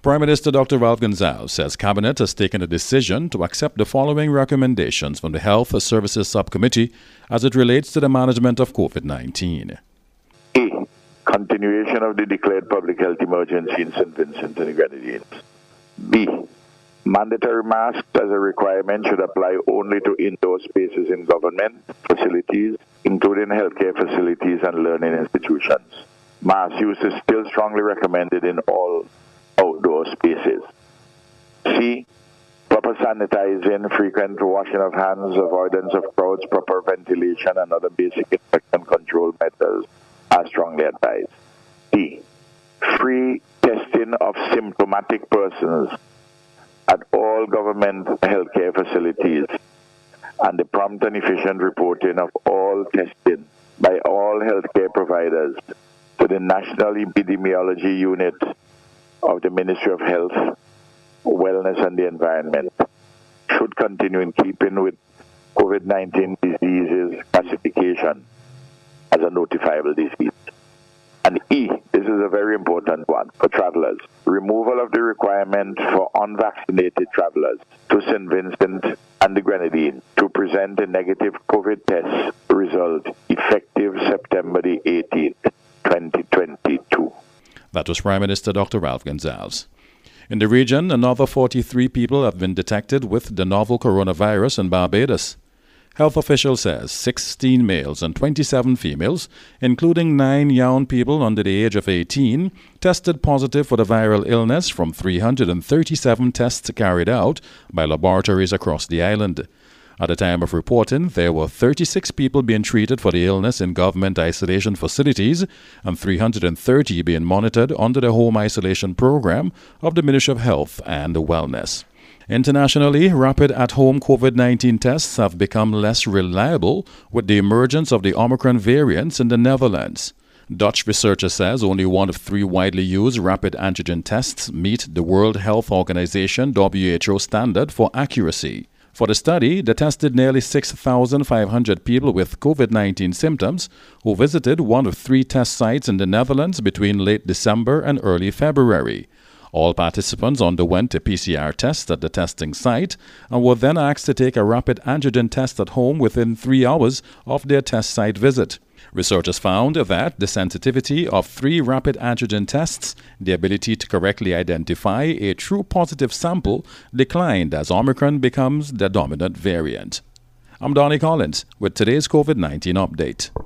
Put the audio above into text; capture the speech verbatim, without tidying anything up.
Prime Minister Doctor Ralph Gonsalves says Cabinet has taken a decision to accept the following recommendations from the Health Services Subcommittee as it relates to the management of COVID nineteen. A. Continuation of the declared public health emergency in Saint Vincent and the Grenadines. B. Mandatory masks as a requirement should apply only to indoor spaces in government facilities, including healthcare facilities and learning institutions. Mask use is still strongly recommended in all outdoor spaces. C. Proper sanitizing, frequent washing of hands, avoidance of crowds, proper ventilation, and other basic infection control methods are strongly advised. D. Free testing of symptomatic persons at all government healthcare facilities and the prompt and efficient reporting of all testing by all healthcare providers to the National Epidemiology Unit of the Ministry of Health, Wellness and the Environment should continue in keeping with COVID nineteen diseases classification as a notifiable disease. And E, this is a very important one for travelers. Removal of the requirement for unvaccinated travelers to Saint Vincent and the Grenadines to present a negative COVID test result effective September the eighteenth, twenty twenty-two. That was Prime Minister Doctor Ralph Gonsalves. In the region, another forty-three people have been detected with the novel coronavirus in Barbados. Health officials says sixteen males and twenty-seven females, including nine young people under the age of eighteen, tested positive for the viral illness from three hundred thirty-seven tests carried out by laboratories across the island. At the time of reporting, there were thirty-six people being treated for the illness in government isolation facilities and three hundred thirty being monitored under the home isolation program of the Ministry of Health and Wellness. Internationally, rapid at-home COVID nineteen tests have become less reliable with the emergence of the Omicron variants in the Netherlands. Dutch researcher says only one of three widely used rapid antigen tests meet the World Health Organization W H O standard for accuracy. For the study, they tested nearly six thousand five hundred people with COVID nineteen symptoms who visited one of three test sites in the Netherlands between late December and early February. All participants underwent a P C R test at the testing site and were then asked to take a rapid antigen test at home within three hours of their test site visit. Researchers found that the sensitivity of three rapid antigen tests, the ability to correctly identify a true positive sample, declined as Omicron becomes the dominant variant. I'm Donnie Collins with today's COVID nineteen update.